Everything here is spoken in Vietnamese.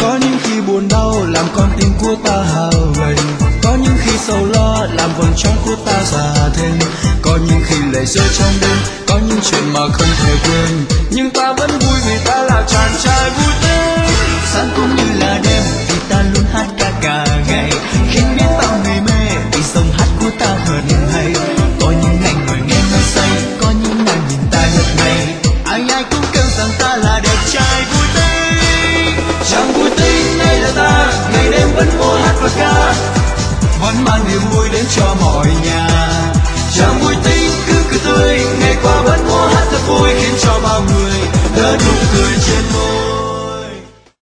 Có những khi buồn đau làm con tim của ta hao gầy, có những khi sầu lo làm vầng trán của ta già thêm, có những khi lệ rơi trong đêm, có những chuyện mà không thể quên, nhưng ta vẫn vui vì ta là chàng trai vui tính. Sáng cũng như là đêm vì ta luôn hát ca cả ngày, khiến biết bao người mê vì dòng hát của ta thật hay. Có những ngày ngồi nghe nói say, có những ngày nhìn ta nhợt nhạt, ai ai cũng kêu rằng ta là đẹp trai vui tính. Chàng vui tính này là ta, ngày đêm vẫn múa hát và ca, vẫn mang niềm vui đến cho mọi nhà. Chàng vui tính cứ cười tươi, ngày qua vẫn múa hát thật vui, khiến cho bao người nở nụ cười trên môi.